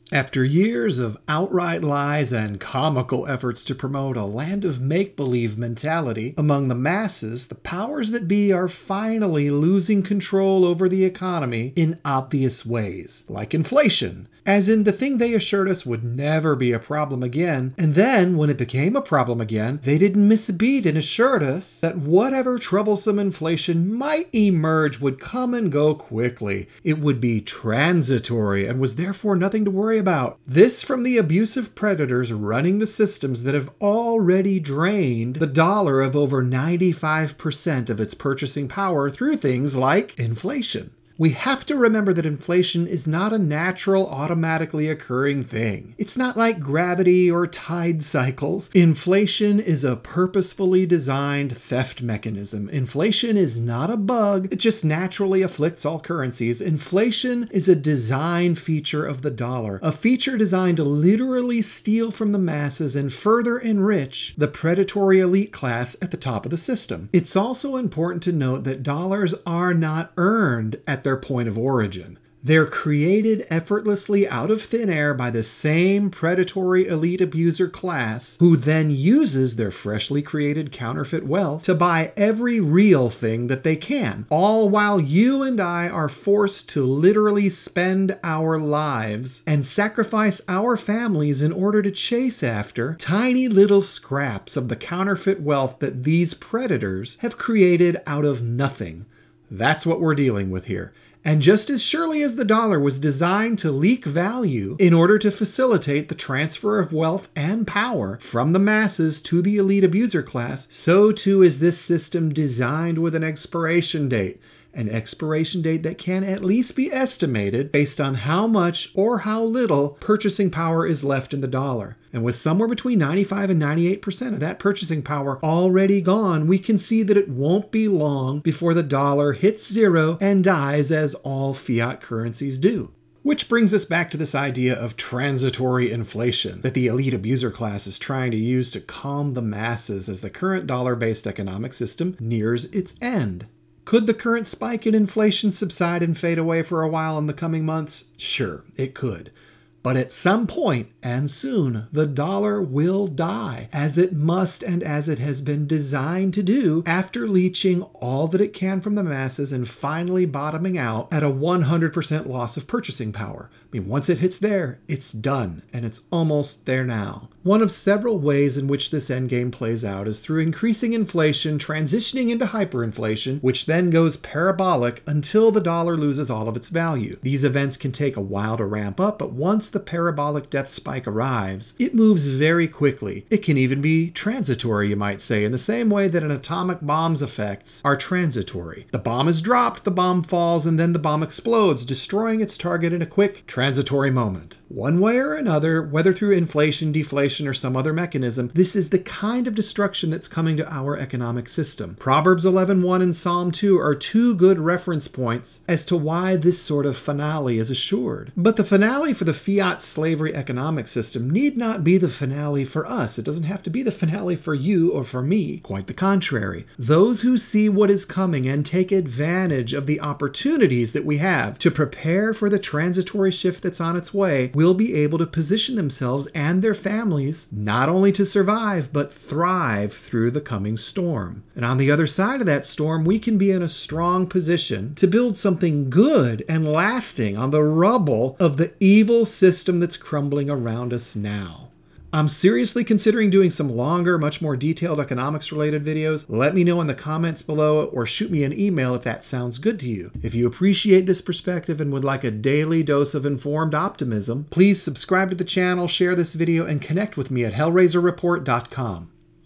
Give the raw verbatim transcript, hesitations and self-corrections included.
After years of outright lies and comical efforts to promote a land of make-believe mentality among the masses, the powers that be are finally losing control over the economy in obvious ways, like inflation, as in the thing they assured us would never be a problem again, and then, when it became a problem again, they didn't miss a beat and assured us that whatever troublesome inflation might emerge would come and go quickly. It would be transitory and was therefore nothing to worry about. This from the abusive predators running the systems that have already drained the dollar of over ninety-five percent of its purchasing power through things like inflation. We have to remember that inflation is not a natural, automatically occurring thing. It's not like gravity or tide cycles. Inflation is a purposefully designed theft mechanism. Inflation is not a bug that just naturally afflicts all currencies. Inflation is a design feature of the dollar, a feature designed to literally steal from the masses and further enrich the predatory elite class at the top of the system. It's also important to note that dollars are not earned at their point of origin. They're created effortlessly out of thin air by the same predatory elite abuser class who then uses their freshly created counterfeit wealth to buy every real thing that they can, all while you and I are forced to literally spend our lives and sacrifice our families in order to chase after tiny little scraps of the counterfeit wealth that these predators have created out of nothing. That's what we're dealing with here. And just as surely as the dollar was designed to leak value in order to facilitate the transfer of wealth and power from the masses to the elite abuser class, so too is this system designed with an expiration date. An expiration date that can at least be estimated based on how much or how little purchasing power is left in the dollar. And with somewhere between ninety-five and ninety-eight percent of that purchasing power already gone, we can see that it won't be long before the dollar hits zero and dies as all fiat currencies do. Which brings us back to this idea of transitory inflation that the elite abuser class is trying to use to calm the masses as the current dollar-based economic system nears its end. Could the current spike in inflation subside and fade away for a while in the coming months? Sure, it could. But at some point, and soon, the dollar will die, as it must and as it has been designed to do after leeching all that it can from the masses and finally bottoming out at a one hundred percent loss of purchasing power. I mean, once it hits there, it's done, and it's almost there now. One of several ways in which this endgame plays out is through increasing inflation, transitioning into hyperinflation, which then goes parabolic until the dollar loses all of its value. These events can take a while to ramp up, but once the parabolic death spike arrives, it moves very quickly. It can even be transitory, you might say, in the same way that an atomic bomb's effects are transitory. The bomb is dropped, the bomb falls, and then the bomb explodes, destroying its target in a quick, transitory moment. One way or another, whether through inflation, deflation, or some other mechanism, this is the kind of destruction that's coming to our economic system. Proverbs eleven one and Psalm two are two good reference points as to why this sort of finale is assured. But the finale for the fiat slavery economic system need not be the finale for us. It doesn't have to be the finale for you or for me. Quite the contrary. Those who see what is coming and take advantage of the opportunities that we have to prepare for the transitory shift that's on its way will be able to position themselves and their families not only to survive, but thrive through the coming storm. And on the other side of that storm, we can be in a strong position to build something good and lasting on the rubble of the evil system that's crumbling around us now. I'm seriously considering doing some longer, much more detailed economics-related videos. Let me know in the comments below or shoot me an email if that sounds good to you. If you appreciate this perspective and would like a daily dose of informed optimism, please subscribe to the channel, share this video, and connect with me at hellraiser report dot com.